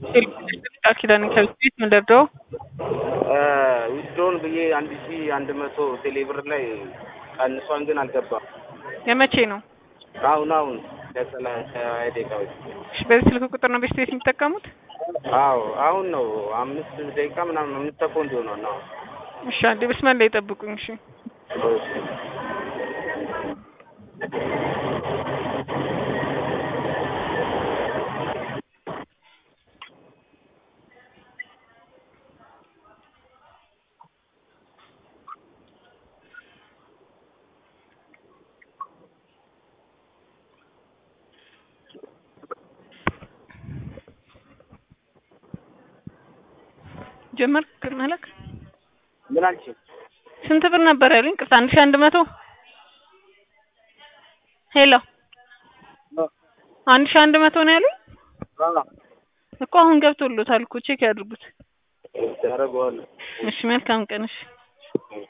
ኪዳን ከቤት ምንደርደው ዊዝድሮን ብዬ 1100 ቴሌብር ላይ ቀንሷን ግን አልገባም። የመቼ ነው? አሁን ለሰላሳ ደቂቃዎች። እሺ በዚህ ስልክ ቁጥር ነው ቤት የሚጠቀሙት? አዎ አሁን ነው 5 ደቂቃ ምናምን 5 ሰኮንድ ሆኗል ነው። እሺ አንዴ በስመ ላይ ጠብቁኝ። እሺ ጀመርክ መለክ ምን አልሽ? ስንት ብር ነበር ያለኝ? ቅርታ 1100 ሄሎ 1100 ነው ያለኝ እኮ አሁን ገብቶልዎታል እኮ ቼክ ያድርጉት። ያደርገዋል። እሺ መልካም ቀን። እሺ